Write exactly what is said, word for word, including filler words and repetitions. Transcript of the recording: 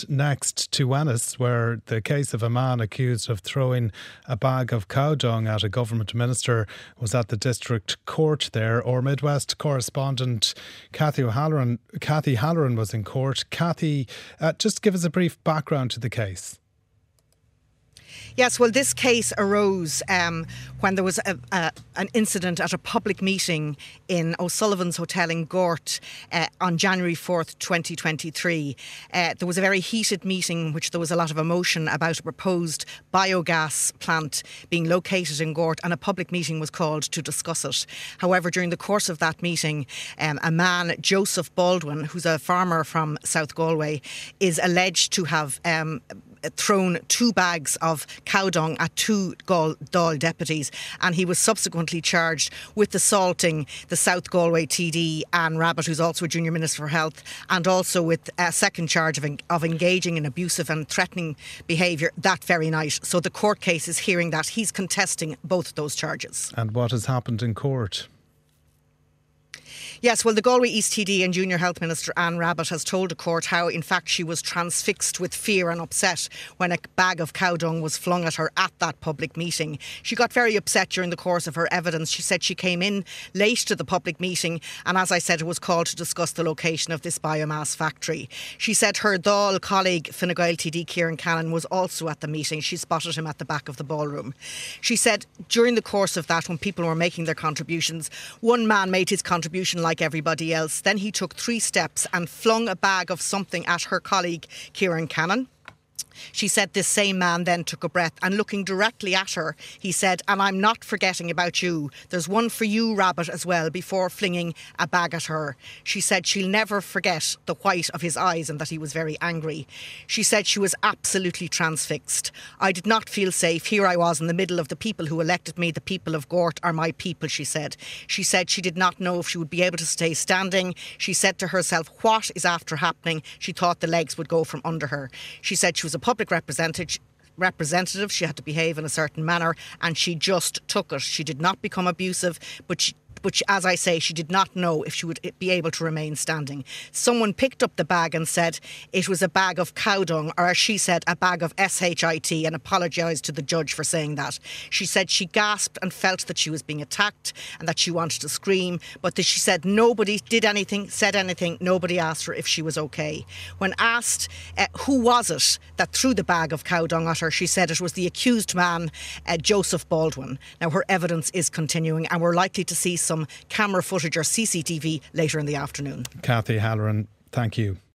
next to Ennis, where the case of a man accused of throwing a bag of cow dung at a government minister was at the district court there. Our Midwest correspondent Kathy O'Halloran, Kathy Halloran was in court. Kathy, uh, just give us a brief background to the case. Yes, well, this case arose um, when there was a, a, an incident at a public meeting in O'Sullivan's Hotel in Gort uh, on January fourth, twenty twenty-three. Uh, there was a very heated meeting in which there was a lot of emotion about a proposed biogas plant being located in Gort, and a public meeting was called to discuss it. However, during the course of that meeting, um, a man, Joseph Baldwin, who's a farmer from South Galway, is alleged to have um, thrown two bags of cow dung at two Dáil deputies, and he was subsequently charged with assaulting the South Galway T D, Anne Rabbitte, who's also a Junior Minister for Health, and also with a second charge of, of engaging in abusive and threatening behaviour that very night. So the court case is hearing that. He's contesting both of those charges. And what has happened in court? Yes, well, the Galway East T D and Junior Health Minister Anne Rabbitte has told the court how, in fact, she was transfixed with fear and upset when a bag of cow dung was flung at her at that public meeting. She got very upset during the course of her evidence. She said she came in late to the public meeting, and as I said, it was called to discuss the location of this biomass factory. She said her Dáil colleague, Fine Gael T D Kieran Cannon, was also at the meeting. She spotted him at the back of the ballroom. She said during the course of that, when people were making their contributions, one man made his contribution like everybody else. Then he took three steps and flung a bag of something at her colleague, Kieran Cannon. She said this same man then took a breath and, looking directly at her, he said, "And I'm not forgetting about you. There's one for you, Rabbitte, as well," before flinging a bag at her. She said she'll never forget the white of his eyes and that he was very angry. She said she was absolutely transfixed. "I did not feel safe. Here I was in the middle of the people who elected me. The people of Gort are my people," she said. She said she did not know if she would be able to stay standing. She said to herself, what is after happening? She thought the legs would go from under her. She said she was a public representative. representative. She had to behave in a certain manner, and she just took it. She did not become abusive, but she But she, as I say, she did not know if she would be able to remain standing. Someone picked up the bag and said it was a bag of cow dung, or as she said, a bag of shit, and apologised to the judge for saying that. She said she gasped and felt that she was being attacked and that she wanted to scream, but that she said nobody did anything, said anything, nobody asked her if she was okay. When asked uh, who was it that threw the bag of cow dung at her, she said it was the accused man, uh, Joseph Baldwin. Now, her evidence is continuing, and we're likely to see some camera footage or C C T V later in the afternoon. Kathy Halloran, thank you.